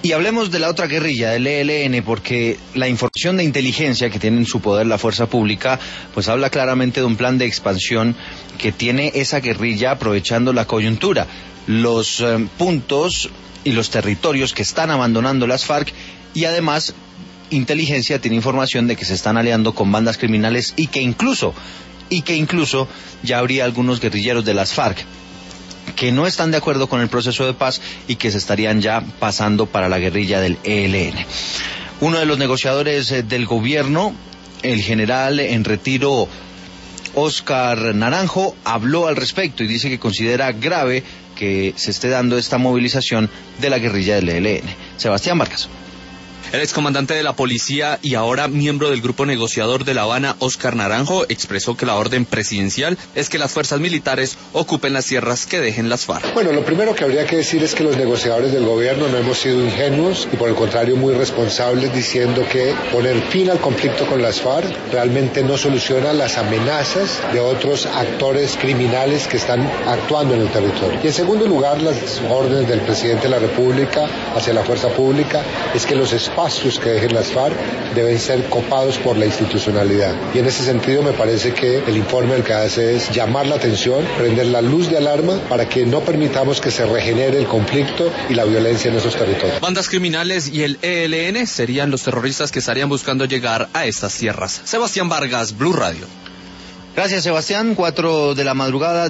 Y hablemos de la otra guerrilla, del ELN, porque la información de inteligencia que tiene en su poder la fuerza pública, pues habla claramente de un plan de expansión que tiene esa guerrilla aprovechando la coyuntura. Los puntos y los territorios que están abandonando las FARC, y además inteligencia tiene información de que se están aliando con bandas criminales y que incluso ya habría algunos guerrilleros de las FARC que no están de acuerdo con el proceso de paz y que se estarían ya pasando para la guerrilla del ELN. Uno de los negociadores del gobierno, el general en retiro Óscar Naranjo, habló al respecto y dice que considera grave que se esté dando esta movilización de la guerrilla del ELN. Sebastián Vargas. El excomandante de la policía y ahora miembro del grupo negociador de La Habana, Óscar Naranjo, expresó que la orden presidencial es que las fuerzas militares ocupen las tierras que dejen las FARC. Bueno, lo primero que habría que decir es que los negociadores del gobierno no hemos sido ingenuos y por el contrario muy responsables, diciendo que poner fin al conflicto con las FARC realmente no soluciona las amenazas de otros actores criminales que están actuando en el territorio. Y en segundo lugar, las órdenes del presidente de la República hacia la fuerza pública es que los espacios que dejen las FARC deben ser copados por la institucionalidad. Y en ese sentido me parece que el informe lo que hace es llamar la atención, prender la luz de alarma para que no permitamos que se regenere el conflicto y la violencia en esos territorios. Bandas criminales y el ELN serían los terroristas que estarían buscando llegar a estas tierras. Sebastián Vargas, Blue Radio. Gracias, Sebastián. 4 de la madrugada.